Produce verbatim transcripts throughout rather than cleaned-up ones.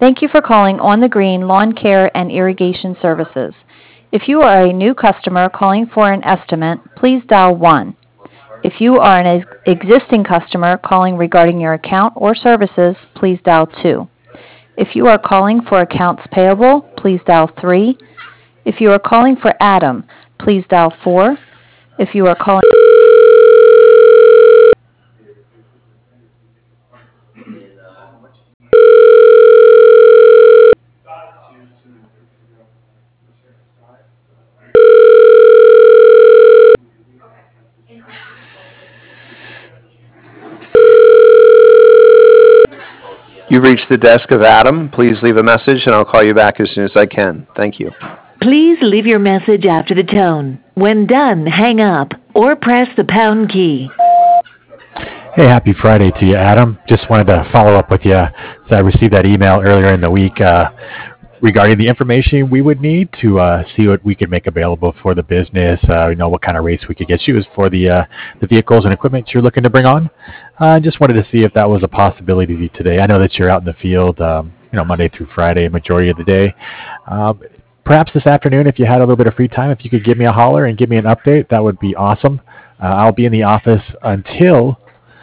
Thank you for calling On the Green Lawn Care and Irrigation Services. If you are a new customer calling for an estimate, please dial one. If you are an ex- existing customer calling regarding your account or services, please dial two. If you are calling for accounts payable, please dial three. If you are calling for Adam, please dial four. If you are calling You've reached the desk of Adam. Please leave a message and I'll call you back as soon as I can. Thank you. Please leave your message after the tone. When done, hang up or press the pound key. Hey, happy Friday to you, Adam. Just wanted to follow up with you. So I received that email earlier in the week uh, regarding the information we would need to uh, see what we could make available for the business. Uh, you know, what kind of rates we could get you as for the uh, the vehicles and equipment you're looking to bring on. I uh, just wanted to see if that was a possibility today. I know that you're out in the field, um, you know, Monday through Friday, majority of the day. Uh, perhaps this afternoon, if you had a little bit of free time, if you could give me a holler and give me an update, that would be awesome. Uh, I'll be in the office until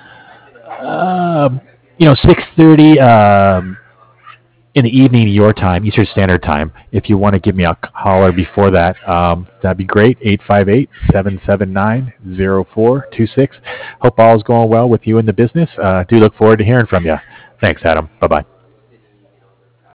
Um, you know, six thirty um, in the evening your time, Eastern Standard Time. If you want to give me a holler before that, um, that'd be great. eight five eight, seven seven nine, zero four two six. Hope all is going well with you in the business. Uh, do look forward to hearing from you. Thanks, Adam. Bye-bye.